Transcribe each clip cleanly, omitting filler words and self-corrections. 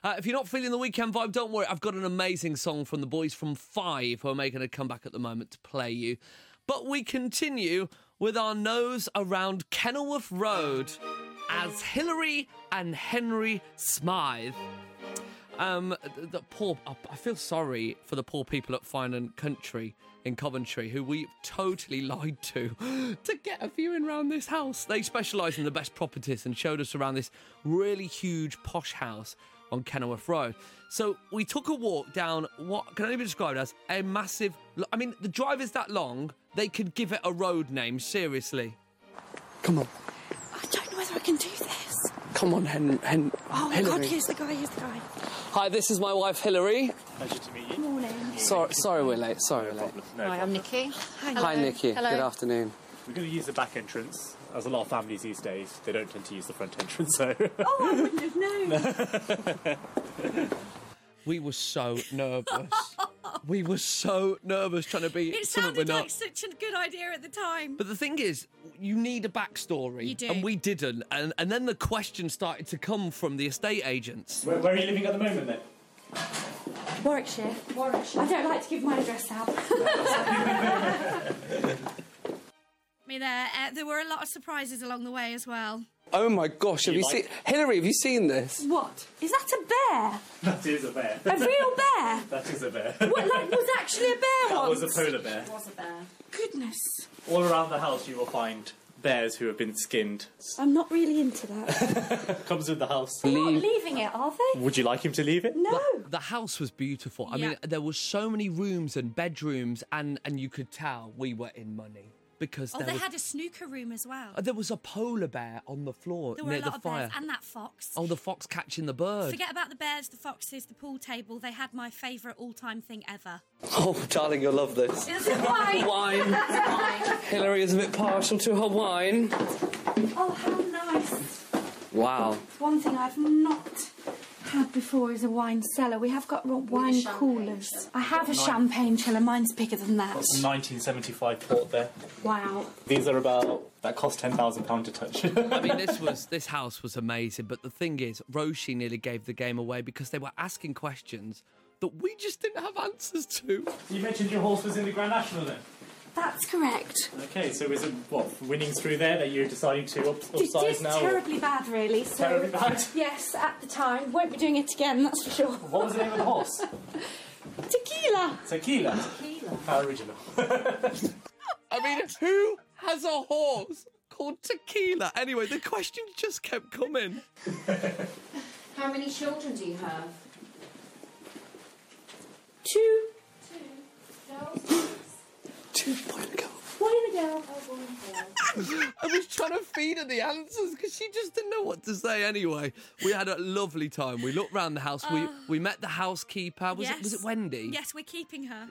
If you're not feeling the weekend vibe, don't worry. I've got an amazing song from the boys from Five who are making a comeback at the moment to play you. But we continue with our nose around Kenilworth Road as Hilary and Henry Smythe. I feel sorry for the poor people at Fine and Country in Coventry who we totally lied to get a viewing round this house. They specialise in the best properties and showed us around this really huge posh house on Kenilworth Road. So we took a walk down what can only be described as a massive... I mean, the drive is that long, they could give it a road name, seriously. Come on. I don't know whether I can do this. Come on, Hilary. God, here's the guy. Hi, this is my wife, Hilary. Pleasure to meet you. Morning. Sorry we're late. Hi, I'm Nikki. Hi, Nikki. Hello. Good afternoon. We're going to use the back entrance. As a lot of families these days, they don't tend to use the front entrance, so... Oh, I wouldn't have known. We were so nervous. We were so nervous trying to be It something we're sounded not. like such a good idea at the time. But the thing is, you need a backstory. You do. And we didn't. And then the questions started to come from the estate agents. Where are you living at the moment, then? Warwickshire. I don't like to give my address out. There were a lot of surprises along the way as well. Oh my gosh, have you seen... Hilary, have you seen this? What? Is that a bear? That is a bear. A real bear? That is a bear. What, like, was actually a bear That once? was a polar bear. Was a bear. Goodness. All around the house you will find bears who have been skinned. I'm not really into that. Comes with the house. They're not leaving it, are they? Would you like him to leave it? No. The house was beautiful. I Yeah. mean, there were so many rooms and bedrooms, and you could tell we were in money. Because They had a snooker room as well. there was a polar bear on the floor There were near a lot the of fire. bears and that fox. Oh, the fox catching the bird. Forget about the bears, the foxes, the pool table. They had my favourite all-time thing ever. Oh, darling, you'll love this. Is it wine? Wine. Hilary is a bit partial to her wine. Oh, how nice. Wow. One thing I've not had before is a wine cellar. We have got wine coolers. I have a champagne chiller. Mine's bigger than that. That's 1975 port there. Wow. These are that cost £10,000 to touch. I mean, this house was amazing, but the thing is, Roshi nearly gave the game away because they were asking questions that we just didn't have answers to. You mentioned your horse was in the Grand National then? That's correct. Okay, so is it, winning through there that you're deciding to upsize It's now? terribly bad, really. So, Terribly bad? Yes, at the time. Won't be doing it again, that's for sure. What was the name of the horse? Tequila. Tequila. How original. I mean, who has a horse called Tequila? Anyway, the questions just kept coming. How many children do you have? 2. Girls? 2 boy and a girl. One in a girl. I was trying to feed her the answers because she just didn't know what to say anyway. We had a lovely time. We looked round the house. We met the housekeeper. Was it Wendy? Yes, we're keeping her.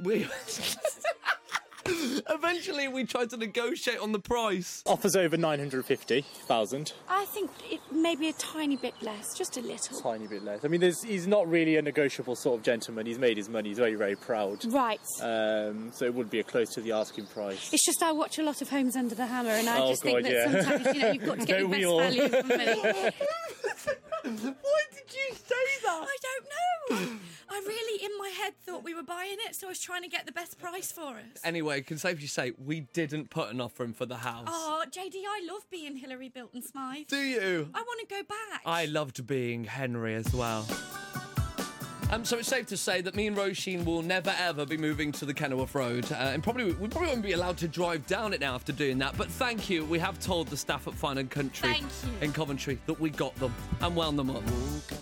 Eventually, we tried to negotiate on the price. Offers over 950,000. I think it may be a tiny bit less, just a little. Tiny bit less. I mean, he's not really a negotiable sort of gentleman. He's made his money. He's very, very proud. Right. So it would be close to the asking price. It's just I watch a lot of Homes Under the Hammer, and I just think God, that sometimes you've got to get Don't the we best all? value for money. Why did you say that? I don't know. I really, in my head, thought we were buying it, so I was trying to get the best price for us. Anyway, can safely say we didn't put an offer in for the house. Oh, JD, I love being Hilary Bilton Smythe. Do you? I want to go back. I loved being Henry as well. So it's safe to say that me and Roisin will never ever be moving to the Kenilworth Road, and we probably won't be allowed to drive down it now after doing that. But thank you, we have told the staff at Fine and Country Thank you. in Coventry that we got them and wound them up.